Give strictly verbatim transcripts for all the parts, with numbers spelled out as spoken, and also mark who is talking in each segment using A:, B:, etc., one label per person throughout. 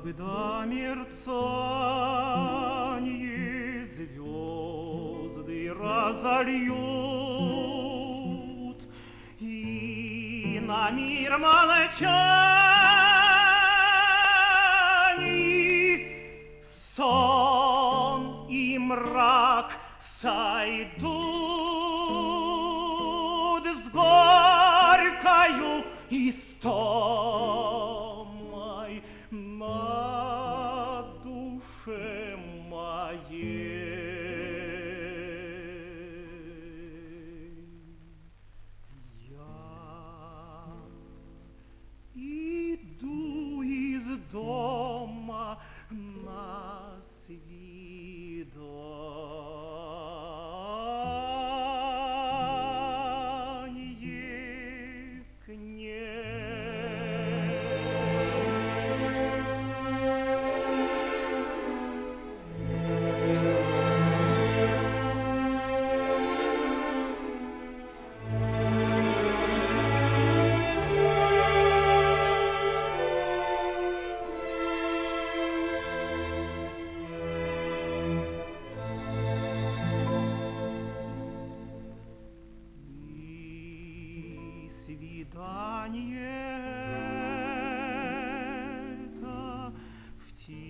A: Когда мерцанье звезды разольют и на мир молчаний сон и мрак сойдут с горькою истомой на душе моей. Я иду из дома на свидание к ней. Свидание это в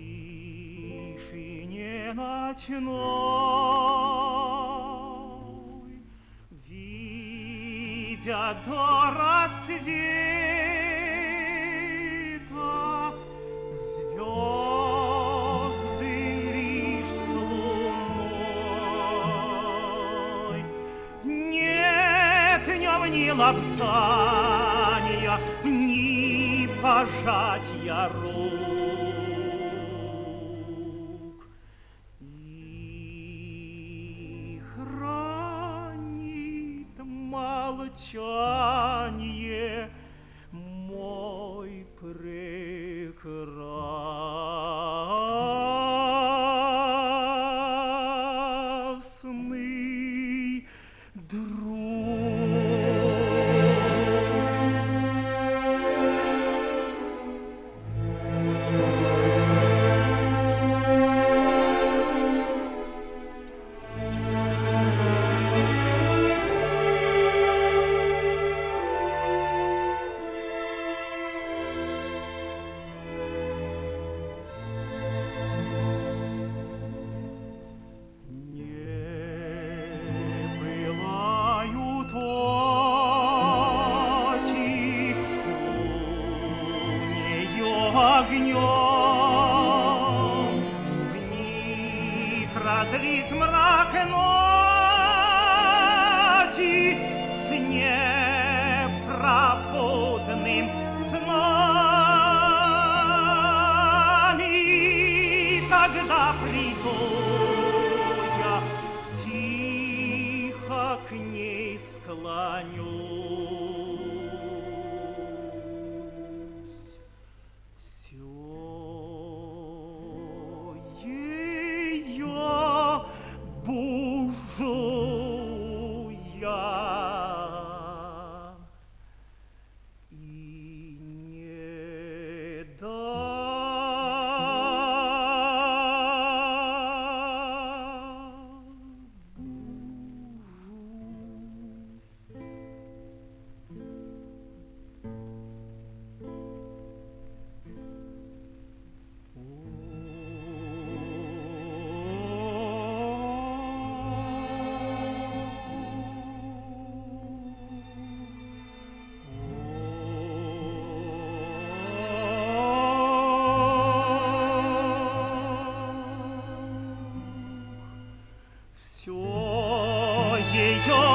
A: тишине ночной, видя до рассвета звезды лишь с луной. Нет в нем ни лапсания, ни пожатия рук, и хранит молчание мой прекрасный друг. Огнем в них разлит мрак ночи с непробудным снами. Тогда приду я, тихо к ней склонюсь. Бужу я и не Все ее